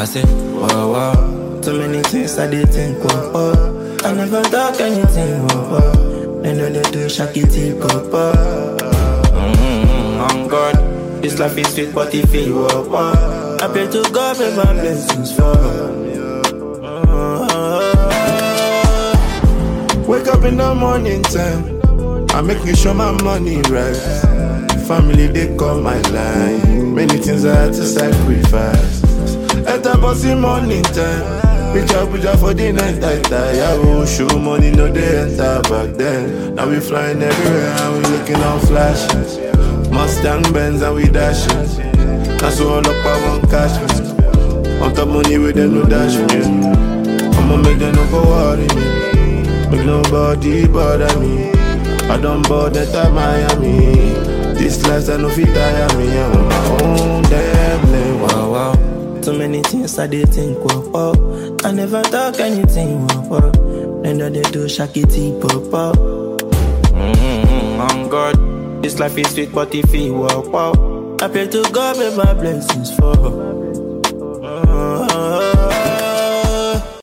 say, wow, wow. Too many things I did think, wow. I never talk anything, wow. They know they do shakiti, papa. On God, This life is sweet, but it feel, wow. I pray to God for my blessings, for. Wake up in the morning time, I make you show my money right. Family they call my line, many things I had to sacrifice. At the bossy morning time, puja for the night I die. Yeah, show money no they enter back then. Now we flying everywhere and we looking on flashes. Mustang Benz and we dashing. That's all up I want cash. On top money with them no dashing. Yeah. I'ma make them no go worry me. Make nobody bother me. I don't bother to Miami. This life I no fit tire me. I'm on my own damn lane. Wow, wow. Too many things I did think, wow. I never talk anything, wow. They know they do shakiti, papa. on God, This life is sweet, but it feel, wow. I pray to God with my blessings, for.